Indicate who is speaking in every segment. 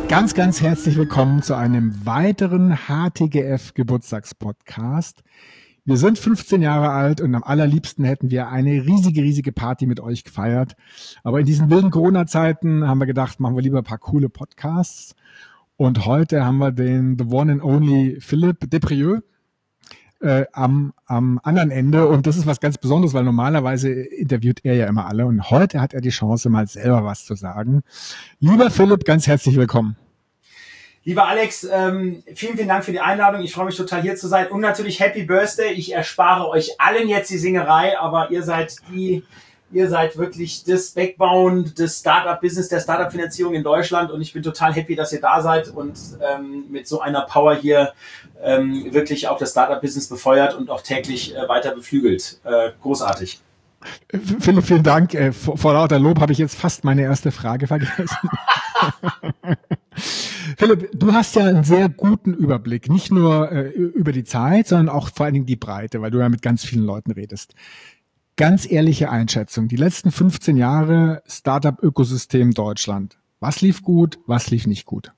Speaker 1: Ganz, ganz herzlich willkommen zu einem weiteren HTGF Geburtstagspodcast. Wir sind 15 Jahre alt und am allerliebsten hätten wir eine riesige, riesige Party mit euch gefeiert. Aber in diesen wilden Corona-Zeiten haben wir gedacht, machen wir lieber ein paar coole Podcasts. Und heute haben wir den The One and Only Philippe Deprieux am anderen Ende. Und das ist was ganz Besonderes, weil normalerweise interviewt er ja immer alle. Und heute hat er die Chance, mal selber was zu sagen. Lieber Philipp, ganz herzlich willkommen.
Speaker 2: Lieber Alex, vielen, vielen Dank für die Einladung. Ich freue mich total, hier zu sein. Und natürlich Happy Birthday. Ich erspare euch allen jetzt die Singerei, aber ihr seid wirklich das Backbone des Startup-Business, der Startup-Finanzierung in Deutschland. Und ich bin total happy, dass ihr da seid und mit so einer Power hier wirklich auch das Startup-Business befeuert und auch täglich weiter beflügelt. Großartig.
Speaker 1: Philipp, vielen Dank. Vor lauter Lob habe ich jetzt fast meine erste Frage vergessen. Philipp, du hast ja einen sehr guten Überblick, nicht nur über die Zeit, sondern auch vor allen Dingen die Breite, weil du ja mit ganz vielen Leuten redest. Ganz ehrliche Einschätzung, die letzten 15 Jahre Startup-Ökosystem Deutschland. Was lief gut, was lief nicht gut?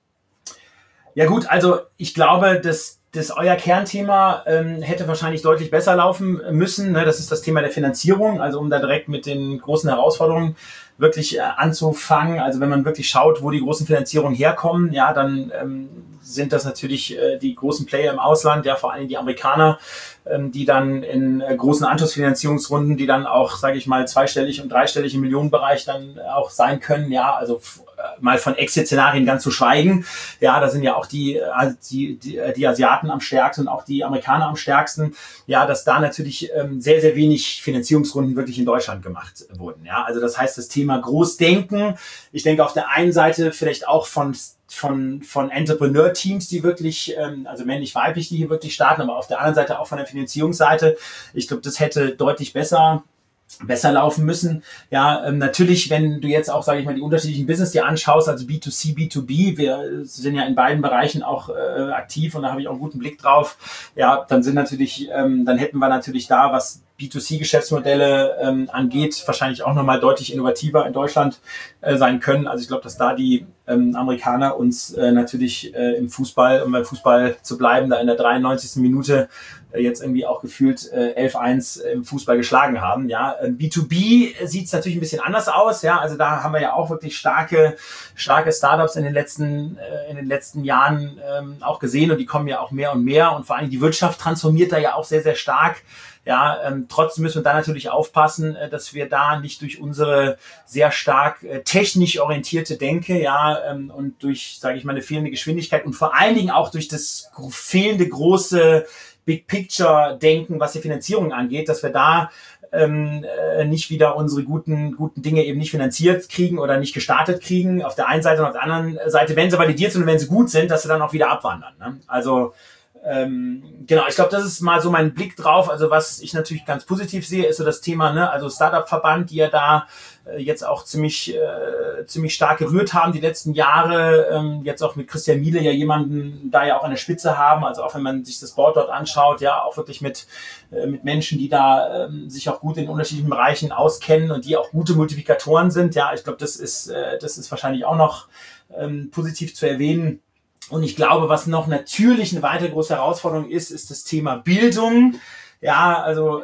Speaker 2: Ja gut, also ich glaube, dass euer Kernthema hätte wahrscheinlich deutlich besser laufen müssen. Ne? Das ist das Thema der Finanzierung, also um da direkt mit den großen Herausforderungen wirklich anzufangen. Also wenn man wirklich schaut, wo die großen Finanzierungen herkommen, ja, dann sind das natürlich die großen Player im Ausland, ja, vor allem die Amerikaner, die dann in großen Anschlussfinanzierungsrunden, die dann auch, sage ich mal, zweistellig und dreistellig im Millionenbereich dann auch sein können, ja, also mal von Exit-Szenarien ganz zu schweigen. Ja, da sind ja auch die Asiaten am stärksten und auch die Amerikaner am stärksten. Ja, dass da natürlich sehr, sehr wenig Finanzierungsrunden wirklich in Deutschland gemacht wurden. Ja, also das heißt, das Thema Großdenken. Ich denke auf der einen Seite vielleicht auch von Entrepreneur-Teams, die wirklich, also männlich-weiblich, die hier wirklich starten, aber auf der anderen Seite auch von der Finanzierungsseite. Ich glaube, das hätte deutlich besser laufen müssen. Ja, natürlich, wenn du jetzt auch, sage ich mal, die unterschiedlichen Business dir anschaust, also B2C, B2B, wir sind ja in beiden Bereichen auch aktiv und da habe ich auch einen guten Blick drauf. Ja, dann dann hätten wir natürlich da, was B2C-Geschäftsmodelle angeht, wahrscheinlich auch nochmal deutlich innovativer in Deutschland sein können. Also ich glaube, dass da die Amerikaner uns natürlich im Fußball, um beim Fußball zu bleiben, da in der 93. Minute jetzt irgendwie auch gefühlt 11-1 im Fußball geschlagen haben. Ja, B2B sieht es natürlich ein bisschen anders aus. Ja, also da haben wir ja auch wirklich starke Startups in den letzten Jahren auch gesehen und die kommen ja auch mehr und mehr und vor allem die Wirtschaft transformiert da ja auch sehr, sehr stark. Ja, trotzdem müssen wir da natürlich aufpassen, dass wir da nicht durch unsere sehr stark technisch orientierte Denke, ja, und durch, sage ich mal, eine fehlende Geschwindigkeit und vor allen Dingen auch durch das fehlende große Big Picture Denken, was die Finanzierung angeht, dass wir da nicht wieder unsere guten Dinge eben nicht finanziert kriegen oder nicht gestartet kriegen. Auf der einen Seite und auf der anderen Seite, wenn sie validiert sind und wenn sie gut sind, dass sie dann auch wieder abwandern. Ne? Also genau, ich glaube, das ist mal so mein Blick drauf. Also was ich natürlich ganz positiv sehe, ist so das Thema, ne, also Startup-Verband, die ja da jetzt auch ziemlich stark gerührt haben die letzten Jahre. Jetzt auch mit Christian Miele ja jemanden da ja auch an der Spitze haben. Also auch wenn man sich das Board dort anschaut, ja, auch wirklich mit Menschen, die da sich auch gut in unterschiedlichen Bereichen auskennen und die auch gute Multiplikatoren sind. Ja, ich glaube, das ist wahrscheinlich auch noch positiv zu erwähnen. Und ich glaube, was noch natürlich eine weitere große Herausforderung ist das Thema Bildung. Ja, also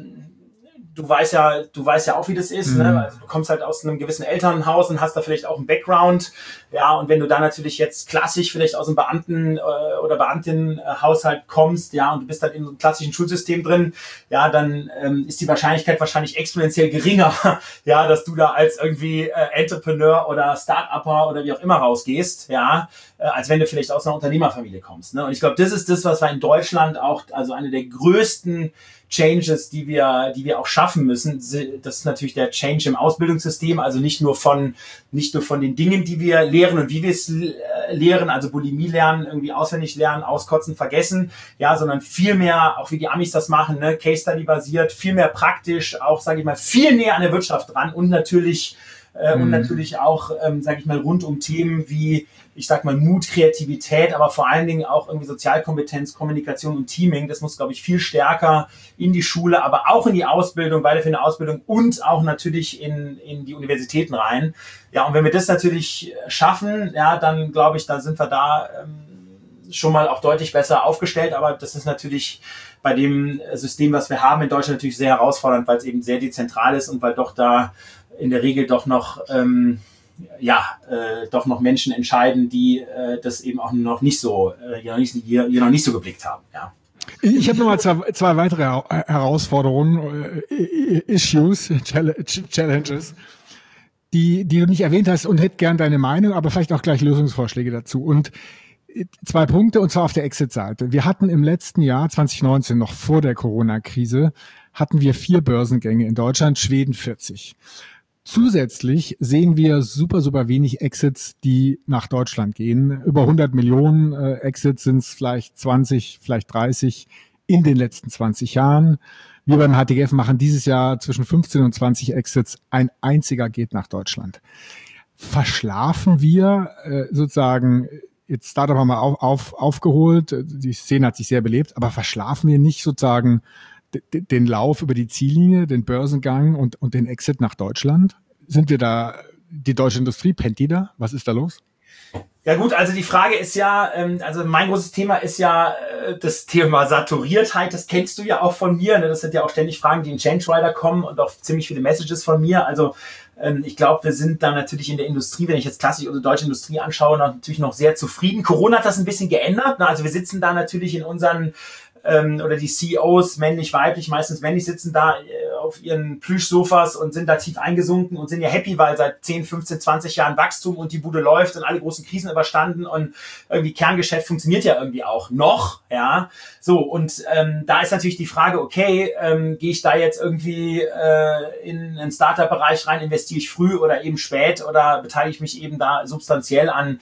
Speaker 2: du weißt ja auch, wie das ist. Ne? Also du kommst halt aus einem gewissen Elternhaus und hast da vielleicht auch einen Background. Ja, und wenn du da natürlich jetzt klassisch vielleicht aus einem Beamten- oder Beamtinnenhaushalt kommst, ja, und du bist halt in einem klassischen Schulsystem drin, ja, dann ist die Wahrscheinlichkeit wahrscheinlich exponentiell geringer, ja, dass du da als irgendwie Entrepreneur oder Start-Upper oder wie auch immer rausgehst, ja, als wenn du vielleicht aus einer Unternehmerfamilie kommst. Ne? Und ich glaube, das ist das, was wir in Deutschland auch, also eine der größten Changes, die wir auch schaffen müssen. Das ist natürlich der Change im Ausbildungssystem, also nicht nur von den Dingen, die wir lehren und wie wir es lehren, also Bulimie lernen, irgendwie auswendig lernen, auskotzen, vergessen, ja, sondern viel mehr, auch wie die Amis das machen, ne, Case Study basiert, viel mehr praktisch, auch, sage ich mal, viel näher an der Wirtschaft dran und natürlich und natürlich auch, sage ich mal, rund um Themen wie, ich sag mal, Mut, Kreativität, aber vor allen Dingen auch irgendwie Sozialkompetenz, Kommunikation und Teaming. Das muss, glaube ich, viel stärker in die Schule, aber auch in die Ausbildung, weiterführende Ausbildung und auch natürlich in die Universitäten rein. Ja, und wenn wir das natürlich schaffen, ja, dann glaube ich, dann sind wir da schon mal auch deutlich besser aufgestellt. Aber das ist natürlich bei dem System, was wir haben in Deutschland, natürlich sehr herausfordernd, weil es eben sehr dezentral ist und weil doch da in der Regel doch noch doch noch Menschen entscheiden, die das eben auch noch nicht so hier noch nicht so geblickt haben. Ja.
Speaker 1: Ich habe nochmal zwei weitere Herausforderungen, Issues, Challenges, die du nicht erwähnt hast, und hätte gern deine Meinung, aber vielleicht auch gleich Lösungsvorschläge dazu. Und zwei Punkte, und zwar auf der Exit-Seite. Wir hatten im letzten Jahr, 2019, noch vor der Corona-Krise, hatten wir 4 Börsengänge in Deutschland, Schweden 40. Zusätzlich sehen wir super wenig Exits, die nach Deutschland gehen. Über 100 Millionen Exits sind es vielleicht 20, vielleicht 30 in den letzten 20 Jahren. Wir beim HTGF machen dieses Jahr zwischen 15 und 20 Exits. Ein einziger geht nach Deutschland. Verschlafen wir sozusagen, jetzt Startup haben wir aufgeholt, die Szene hat sich sehr belebt, aber verschlafen wir nicht sozusagen den Lauf über die Ziellinie, den Börsengang und den Exit nach Deutschland? Sind wir da, die deutsche Industrie, pennt die da? Was ist da los?
Speaker 2: Ja gut, also die Frage ist ja, also mein großes Thema ist ja das Thema Saturiertheit, das kennst du ja auch von mir, ne? Das sind ja auch ständig Fragen, die in Change Rider kommen und auch ziemlich viele Messages von mir. Also ich glaube, wir sind da natürlich in der Industrie, wenn ich jetzt klassisch unsere deutsche Industrie anschaue, natürlich noch sehr zufrieden. Corona hat das ein bisschen geändert, ne? Also wir sitzen da natürlich in unseren oder die CEOs, männlich, weiblich, meistens männlich, sitzen da auf ihren Plüschsofas und sind da tief eingesunken und sind ja happy, weil seit 10, 15, 20 Jahren Wachstum und die Bude läuft und alle großen Krisen überstanden und irgendwie Kerngeschäft funktioniert ja irgendwie auch noch, ja. So, und da ist natürlich die Frage, okay, gehe ich da jetzt irgendwie in einen Startup-Bereich rein, investiere ich früh oder eben spät oder beteilige ich mich eben da substanziell an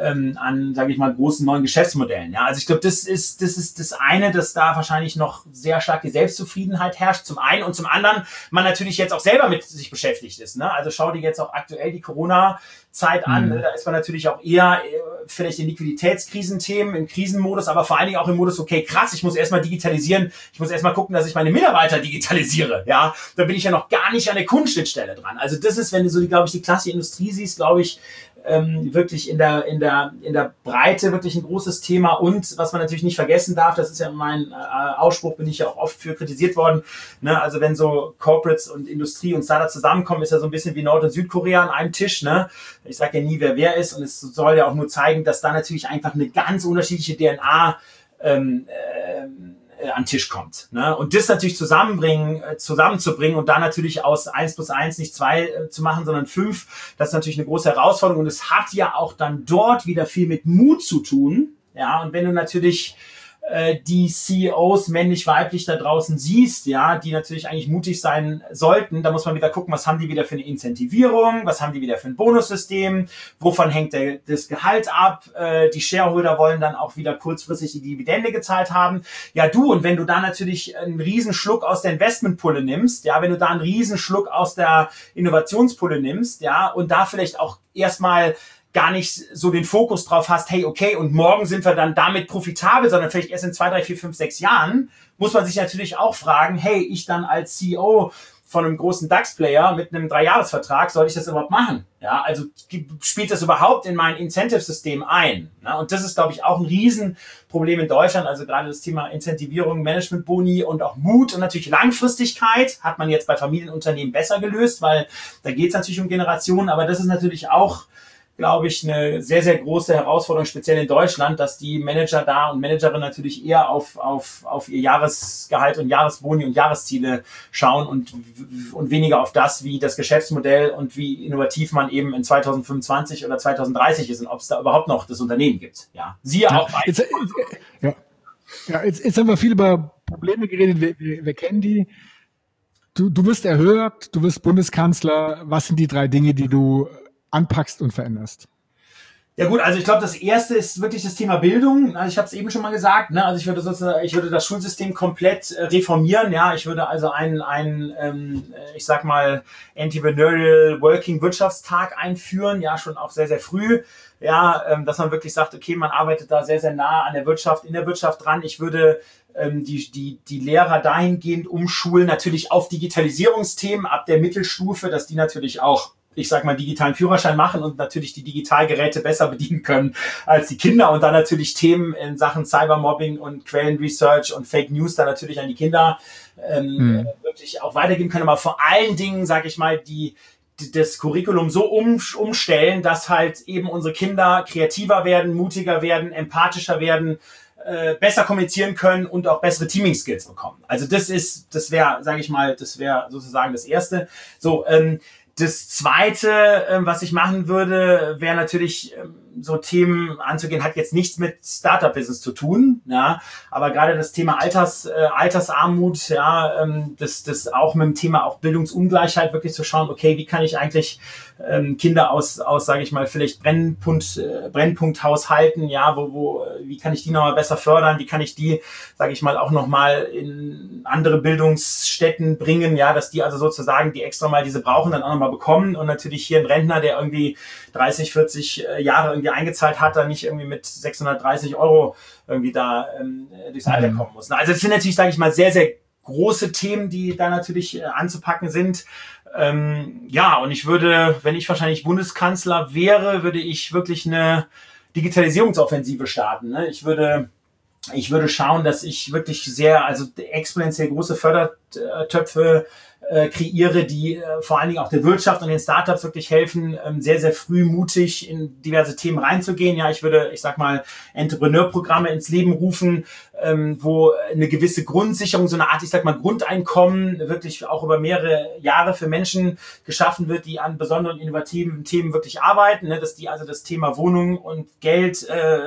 Speaker 2: sage ich mal, großen neuen Geschäftsmodellen. Ja, also ich glaube, das ist das eine, dass da wahrscheinlich noch sehr stark die Selbstzufriedenheit herrscht, zum einen, und zum anderen man natürlich jetzt auch selber mit sich beschäftigt ist. Ne? Also schau dir jetzt auch aktuell die Corona-Zeit an. Ne? Da ist man natürlich auch eher vielleicht in Liquiditätskrisenthemen, im Krisenmodus, aber vor allen Dingen auch im Modus, okay, krass, ich muss erstmal digitalisieren, ich muss erstmal gucken, dass ich meine Mitarbeiter digitalisiere. Ja, da bin ich ja noch gar nicht an der Kundenschnittstelle dran. Also das ist, wenn du so, glaube ich, die klassische Industrie siehst, glaube ich, wirklich in der Breite wirklich ein großes Thema. Und was man natürlich nicht vergessen darf, das ist ja mein Ausspruch, bin ich ja auch oft für kritisiert worden, ne? Also wenn so Corporates und Industrie und Startups zusammenkommen, ist ja so ein bisschen wie Nord- und Südkorea an einem Tisch, ne? Ich sage ja nie, wer ist, und es soll ja auch nur zeigen, dass da natürlich einfach eine ganz unterschiedliche DNA an den Tisch kommt. Ne? Und das natürlich zusammenzubringen und da natürlich aus 1+1 nicht 2 zu machen, sondern 5, das ist natürlich eine große Herausforderung. Und es hat ja auch dann dort wieder viel mit Mut zu tun. Ja, und wenn du natürlich die CEOs männlich-weiblich da draußen siehst, ja, die natürlich eigentlich mutig sein sollten, da muss man wieder gucken, was haben die wieder für eine Incentivierung, was haben die wieder für ein Bonussystem, wovon hängt das Gehalt ab, die Shareholder wollen dann auch wieder kurzfristig die Dividende gezahlt haben. Ja, und wenn du da natürlich einen Riesenschluck aus der Investmentpulle nimmst, ja, wenn du da einen Riesenschluck aus der Innovationspulle nimmst, ja, und da vielleicht auch erstmal gar nicht so den Fokus drauf hast, hey, okay, und morgen sind wir dann damit profitabel, sondern vielleicht erst in 2, 3, 4, 5, 6 Jahren, muss man sich natürlich auch fragen, hey, ich dann als CEO von einem großen DAX-Player mit einem 3-Jahres-Vertrag, soll ich das überhaupt machen? Ja, also spielt das überhaupt in mein Incentive-System ein? Ja, und das ist, glaube ich, auch ein Riesenproblem in Deutschland. Also gerade das Thema Incentivierung, Management-Boni und auch Mut und natürlich Langfristigkeit hat man jetzt bei Familienunternehmen besser gelöst, weil da geht es natürlich um Generationen, aber das ist natürlich auch, glaube ich, eine sehr, sehr große Herausforderung, speziell in Deutschland, dass die Manager da und Managerinnen natürlich eher auf ihr Jahresgehalt und Jahresboni und Jahresziele schauen und weniger auf das, wie das Geschäftsmodell und wie innovativ man eben in 2025 oder 2030 ist und ob es da überhaupt noch das Unternehmen gibt. Ja, siehe auch.
Speaker 1: Jetzt haben wir viel über Probleme geredet, wir kennen die. Du wirst erhört, du wirst Bundeskanzler. Was sind die 3 Dinge, die du anpackst und veränderst?
Speaker 2: Ja gut, also ich glaube, das erste ist wirklich das Thema Bildung. Also ich habe es eben schon mal gesagt, ne? Also ich würde das Schulsystem komplett reformieren. Ja, ich würde also ich sag mal, Entrepreneurial Working Wirtschaftstag einführen. Ja, schon auch sehr, sehr früh. Ja, dass man wirklich sagt, okay, man arbeitet da sehr, sehr nah an der Wirtschaft, in der Wirtschaft dran. Ich würde die Lehrer dahingehend umschulen, natürlich auf Digitalisierungsthemen ab der Mittelstufe, dass die natürlich auch, ich sag mal, digitalen Führerschein machen und natürlich die Digitalgeräte besser bedienen können als die Kinder und dann natürlich Themen in Sachen Cybermobbing und Quellenresearch und Fake News dann natürlich an die Kinder wirklich auch weitergeben können. Aber vor allen Dingen, sage ich mal, das Curriculum so umstellen, dass halt eben unsere Kinder kreativer werden, mutiger werden, empathischer werden, besser kommunizieren können und auch bessere Teaming-Skills bekommen. Also das wäre, sage ich mal, das wäre sozusagen das Erste. So, das Zweite, was ich machen würde, wäre natürlich so Themen anzugehen, hat jetzt nichts mit Startup-Business zu tun, ja, aber gerade das Thema Altersarmut, ja, das auch mit dem Thema auch Bildungsungleichheit wirklich zu schauen, okay, wie kann ich eigentlich Kinder aus sage ich mal, vielleicht Brennpunkthaushalten, ja, wie kann ich die nochmal besser fördern, wie kann ich die, sage ich mal, auch nochmal in andere Bildungsstätten bringen, ja, dass die also sozusagen, die extra mal diese brauchen, dann auch nochmal bekommen und natürlich hier ein Rentner, der irgendwie 30, 40 Jahre irgendwie eingezahlt hat, dann nicht irgendwie mit 630 Euro irgendwie da durchs Alter kommen muss. Also das sind natürlich, sage ich mal, sehr, sehr große Themen, die da natürlich anzupacken sind. Ja, und ich würde, wenn ich wahrscheinlich Bundeskanzler wäre, würde ich wirklich eine Digitalisierungsoffensive starten. Ne? Ich würde schauen, dass ich wirklich also exponentiell große Fördertöpfe kreiere, die vor allen Dingen auch der Wirtschaft und den Startups wirklich helfen, sehr, sehr früh mutig in diverse Themen reinzugehen. Ja, ich sag mal, Entrepreneur-Programme ins Leben rufen, wo eine gewisse Grundsicherung, so eine Art, ich sag mal, Grundeinkommen wirklich auch über mehrere Jahre für Menschen geschaffen wird, die an besonderen innovativen Themen wirklich arbeiten, ne? Dass die also das Thema Wohnung und Geld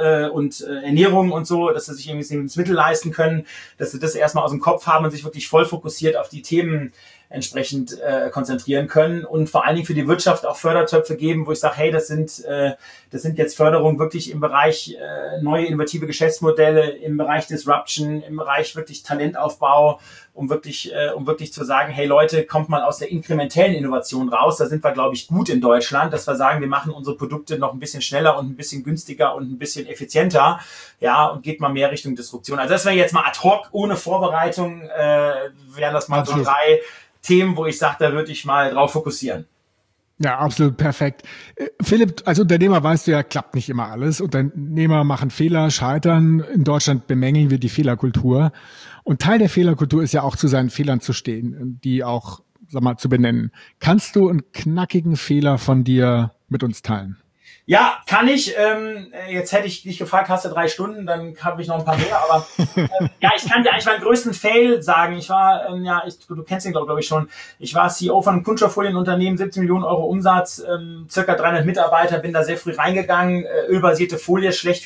Speaker 2: und Ernährung und so, dass sie sich irgendwie Lebensmittel leisten können, dass sie das erstmal aus dem Kopf haben und sich wirklich voll fokussiert auf die Themen entsprechend konzentrieren können und vor allen Dingen für die Wirtschaft auch Fördertöpfe geben, wo ich sage, hey, das sind jetzt Förderungen wirklich im Bereich neue innovative Geschäftsmodelle, im Bereich Disruption, im Bereich wirklich Talentaufbau, um wirklich zu sagen, hey Leute, kommt mal aus der inkrementellen Innovation raus. Da sind wir, glaube ich, gut in Deutschland, dass wir sagen, wir machen unsere Produkte noch ein bisschen schneller und ein bisschen günstiger und ein bisschen effizienter, ja, und geht mal mehr Richtung Disruption. Also das wäre jetzt mal ad hoc, ohne Vorbereitung, wären das mal so 3 Themen, wo ich sage, da würde ich mal drauf fokussieren.
Speaker 1: Ja, absolut perfekt. Philipp, als Unternehmer weißt du ja, klappt nicht immer alles. Unternehmer machen Fehler, scheitern. In Deutschland bemängeln wir die Fehlerkultur. Und Teil der Fehlerkultur ist ja auch zu seinen Fehlern zu stehen, die auch, sag mal, zu benennen. Kannst du einen knackigen Fehler von dir mit uns teilen?
Speaker 2: Ja, kann ich. Jetzt hätte ich dich gefragt, hast du 3 Stunden, dann habe ich noch ein paar mehr. Aber ja, ich kann dir eigentlich meinen größten Fail sagen. Ich war, du kennst den glaube ich schon. Ich war CEO von einem Kunststofffolienunternehmen, 17 Millionen Euro Umsatz, circa 300 Mitarbeiter, bin da sehr früh reingegangen. Ölbasierte Folie, schlecht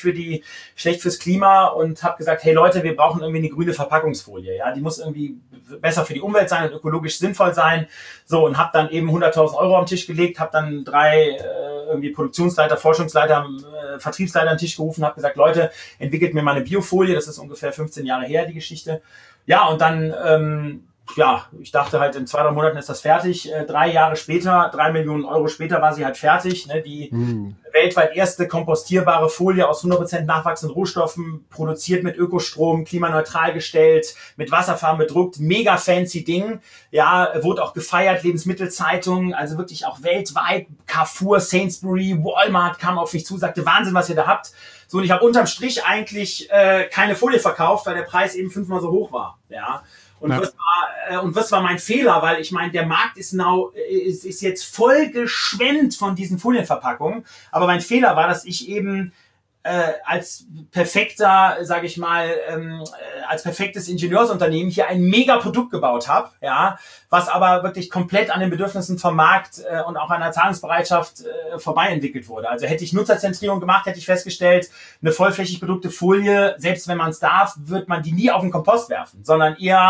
Speaker 2: fürs Klima und habe gesagt, hey Leute, wir brauchen irgendwie eine grüne Verpackungsfolie. Ja, die muss irgendwie besser für die Umwelt sein und ökologisch sinnvoll sein. So, und habe dann eben 100.000 Euro am Tisch gelegt, habe dann 3 irgendwie Produktionsleiter, Forschungsleiter, Vertriebsleiter an den Tisch gerufen, habe gesagt, Leute, entwickelt mir mal eine Biofolie, das ist ungefähr 15 Jahre her, die Geschichte. Ja, und dann, ich dachte halt, in 2, 3 Monaten ist das fertig. 3 Jahre später, 3 Millionen Euro später war sie halt fertig. Ne? Die weltweit erste kompostierbare Folie aus 100% nachwachsenden Rohstoffen, produziert mit Ökostrom, klimaneutral gestellt, mit Wasserfarben bedruckt, mega fancy Ding. Ja, wurde auch gefeiert, Lebensmittelzeitungen, also wirklich auch weltweit. Carrefour, Sainsbury, Walmart kam auf mich zu, sagte, Wahnsinn, was ihr da habt. So, und ich habe unterm Strich eigentlich keine Folie verkauft, weil der Preis eben 5-mal so hoch war. Ja. Und was war mein Fehler? Weil ich meine, der Markt ist jetzt voll geschwemmt von diesen Folienverpackungen. Aber mein Fehler war, dass ich eben als perfekter, sage ich mal, als perfektes Ingenieursunternehmen hier ein mega Produkt gebaut habe, ja, was aber wirklich komplett an den Bedürfnissen vom Markt und auch an der Zahlungsbereitschaft vorbei entwickelt wurde. Also hätte ich Nutzerzentrierung gemacht, hätte ich festgestellt, eine vollflächig bedruckte Folie, selbst wenn man es darf, wird man die nie auf den Kompost werfen, sondern eher,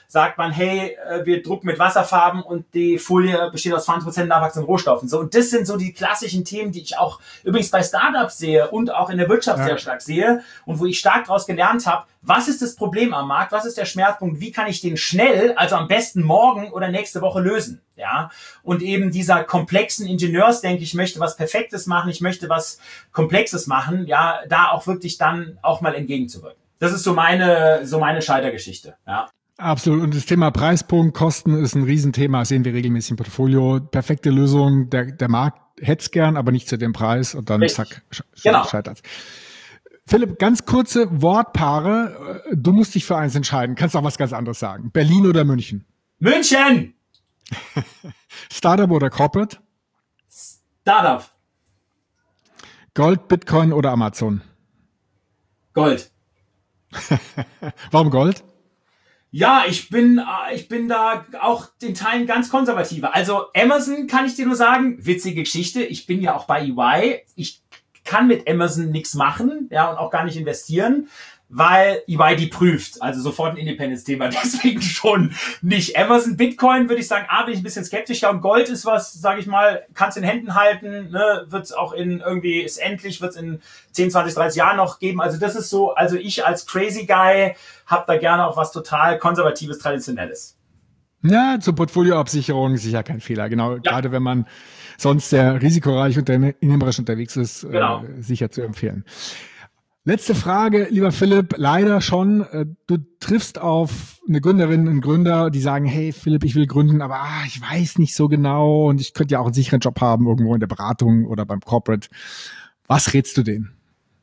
Speaker 2: sagt man, hey, wir drucken mit Wasserfarben und die Folie besteht aus 20% nachwachsenden Rohstoffen. So, und das sind so die klassischen Themen, die ich auch übrigens bei Startups sehe und auch in der Wirtschaft sehr stark sehe und wo ich stark daraus gelernt habe, was ist das Problem am Markt, was ist der Schmerzpunkt, wie kann ich den schnell, also am besten morgen oder nächste Woche lösen. Ja, und eben dieser komplexen Ingenieursdenke, ich möchte was Perfektes machen, ich möchte was Komplexes machen, ja, da auch wirklich dann auch mal entgegenzuwirken. Das ist so meine Scheitergeschichte, ja.
Speaker 1: Absolut. Und das Thema Preispunkt, Kosten ist ein Riesenthema, sehen wir regelmäßig im Portfolio. Perfekte Lösung, der Markt hätte es gern, aber nicht zu dem Preis und dann zack, scheitert. Philipp, ganz kurze Wortpaare. Du musst dich für eins entscheiden. Kannst auch was ganz anderes sagen. Berlin oder München?
Speaker 2: München!
Speaker 1: Startup oder Corporate?
Speaker 2: Startup.
Speaker 1: Gold, Bitcoin oder Amazon?
Speaker 2: Gold.
Speaker 1: Warum Gold?
Speaker 2: Ja, ich bin da auch in Teilen ganz konservativer. Also Amazon kann ich dir nur sagen, witzige Geschichte. Ich bin ja auch bei EY. Ich kann mit Amazon nichts machen, ja, und auch gar nicht investieren, weil EY die prüft. Also sofort ein Independence-Thema. Deswegen schon nicht. Amazon, Bitcoin würde ich sagen, bin ich ein bisschen skeptischer. Und Gold ist was, sage ich mal, kannst in Händen halten, ne, wird es auch in irgendwie, ist endlich, wird es in 10, 20, 30 Jahren noch geben. Also das ist so, also ich als Crazy Guy habe da gerne auch was total Konservatives, Traditionelles.
Speaker 1: Ja, zur Portfolioabsicherung sicher kein Fehler. Genau, gerade wenn man sonst sehr risikoreich und unternehmerisch unterwegs ist, sicher zu empfehlen. Letzte Frage, lieber Philipp, leider schon. Du triffst auf eine Gründerin, einen Gründer, die sagen, hey Philipp, ich will gründen, aber ich weiß nicht so genau und ich könnte ja auch einen sicheren Job haben, irgendwo in der Beratung oder beim Corporate. Was rätst du denen?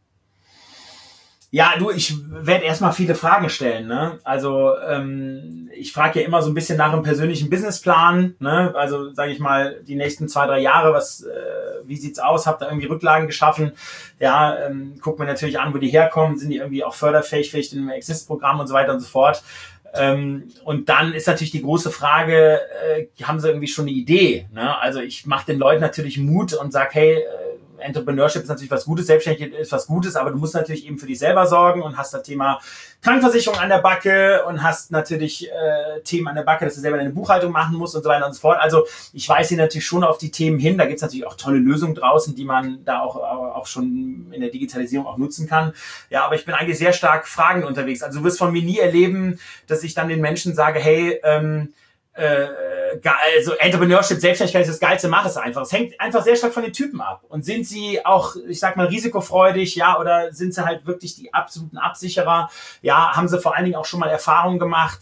Speaker 2: Ja, ich werde erstmal viele Fragen stellen, ne? Also ich frage ja immer so ein bisschen nach einem persönlichen Businessplan, ne? Also sage ich mal, die nächsten 2, 3 Jahre, wie sieht's aus? Habt ihr irgendwie Rücklagen geschaffen? Ja, guck mir natürlich an, wo die herkommen, sind die irgendwie auch förderfähig, vielleicht in einem Exist-Programm und so weiter und so fort. Und dann ist natürlich die große Frage, haben sie irgendwie schon eine Idee? Ne? Also ich mache den Leuten natürlich Mut und sage, hey, Entrepreneurship ist natürlich was Gutes, Selbstständigkeit ist was Gutes, aber du musst natürlich eben für dich selber sorgen und hast das Thema Krankenversicherung an der Backe und hast natürlich Themen an der Backe, dass du selber deine Buchhaltung machen musst und so weiter und so fort. Also ich weise hier natürlich schon auf die Themen hin. Da gibt es natürlich auch tolle Lösungen draußen, die man da auch schon in der Digitalisierung auch nutzen kann. Ja, aber ich bin eigentlich sehr stark fragend unterwegs. Also du wirst von mir nie erleben, dass ich dann den Menschen sage, hey, also Entrepreneurship, Selbstständigkeit ist das Geilste, mach es einfach. Es hängt einfach sehr stark von den Typen ab. Und sind sie auch, ich sag mal, risikofreudig, ja, oder sind sie halt wirklich die absoluten Absicherer? Ja, haben sie vor allen Dingen auch schon mal Erfahrungen gemacht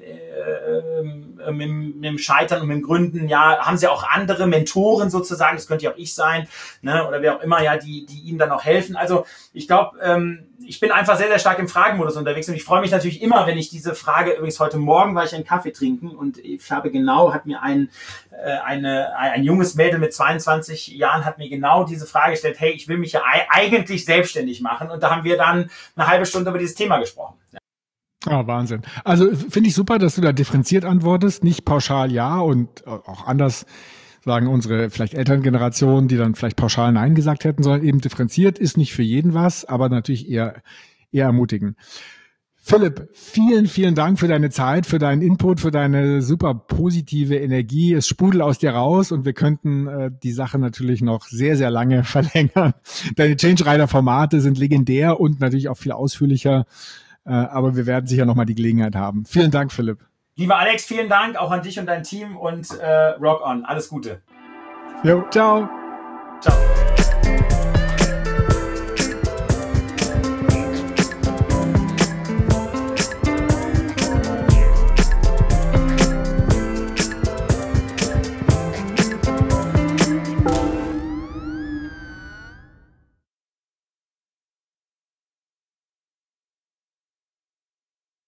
Speaker 2: mit dem Scheitern und mit dem Gründen? Ja, haben sie auch andere Mentoren sozusagen, das könnte ja auch ich sein, ne, oder wer auch immer, ja, die ihnen dann auch helfen. Also ich glaube, ich bin einfach sehr, sehr stark im Fragenmodus unterwegs und ich freue mich natürlich immer, wenn ich diese Frage, übrigens heute Morgen war ich einen Kaffee trinken und ich habe hat mir ein junges Mädel mit 22 Jahren hat mir genau diese Frage gestellt, hey, ich will mich ja eigentlich selbstständig machen und da haben wir dann eine halbe Stunde über dieses Thema gesprochen.
Speaker 1: Ja. Wahnsinn. Also finde ich super, dass du da differenziert antwortest, nicht pauschal ja und auch anders sagen unsere vielleicht Elterngeneration, die dann vielleicht pauschal Nein gesagt hätten, sondern eben differenziert, ist nicht für jeden was, aber natürlich eher ermutigen. Philipp, vielen, vielen Dank für deine Zeit, für deinen Input, für deine super positive Energie. Es sprudelt aus dir raus und wir könnten die Sache natürlich noch sehr, sehr lange verlängern. Deine Change Rider Formate sind legendär und natürlich auch viel ausführlicher, aber wir werden sicher nochmal die Gelegenheit haben. Vielen Dank, Philipp.
Speaker 2: Lieber Alex, vielen Dank auch an dich und dein Team und rock on. Alles Gute.
Speaker 1: Jo, ciao.
Speaker 2: Ciao.